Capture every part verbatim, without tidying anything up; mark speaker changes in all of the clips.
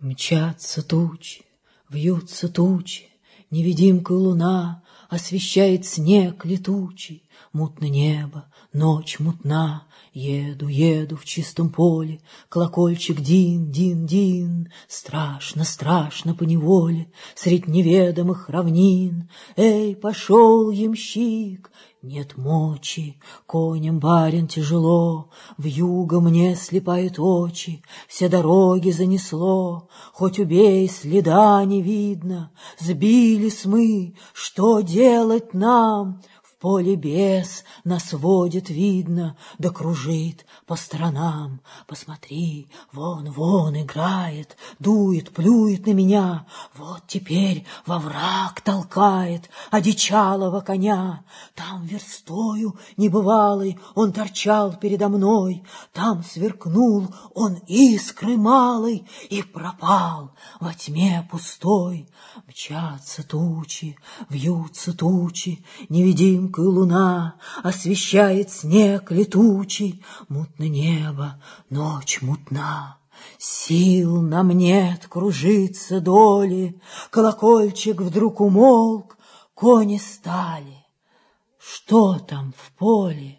Speaker 1: Мчатся тучи, вьются тучи, невидимкой луна освещает снег летучий, мутно небо, ночь мутна. Еду, еду в чистом поле, колокольчик дин, дин, дин. Страшно, страшно поневоле, средь неведомых равнин. Эй, пошел ямщик, нет мочи, коням барин тяжело, вьюга мне слепает очи, все дороги занесло. Хоть убей, следа не видно, сбились мы, что делать нам? В поле бес нас водит, видно, да кружит по сторонам. Посмотри, вон, вон играет, дует, плюет на меня. Вот теперь во враг толкает одичалого коня. Там верстою небывалой он торчал передо мной, там сверкнул он искры малой и пропал во тьме пустой. Мчатся тучи, вьются тучи, невидимкой луна освещает снег летучий. Мутно небо, ночь мутна. Сил нам нет кружиться доли, колокольчик вдруг умолк, кони стали. Что там в поле?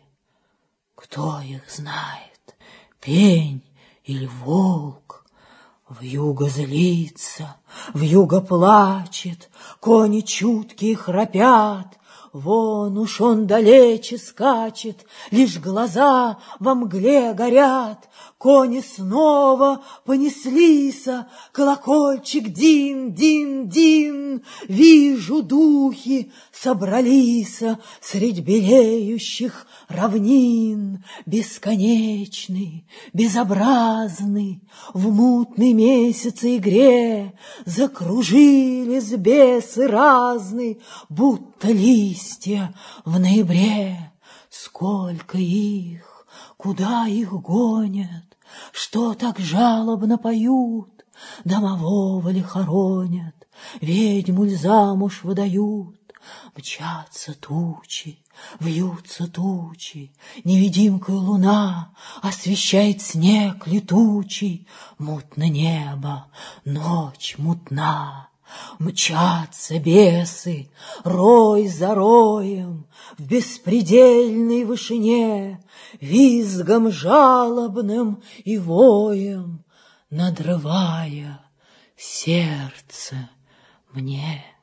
Speaker 1: Кто их знает, пень или волк? Вьюга злится, вьюга плачет, кони чуткие храпят. Вон уж он далече скачет, лишь глаза во мгле горят. Кони снова понеслися, колокольчик дин, дин, дин. Вижу, духи собралися средь белеющих равнин. Бесконечный, безобразный, в мутной месяце игре закружились бесы разные, будто листья в ноябре. Сколько их, куда их гонят, что так жалобно поют? Домового ли хоронят, ведьму ли замуж выдают? Мчатся тучи, вьются тучи, невидимкой луна освещает снег летучий. Мутно небо, ночь мутна. Мчатся бесы, рой за роем, в беспредельной вышине, визгом жалобным и воем, надрывая сердце мне.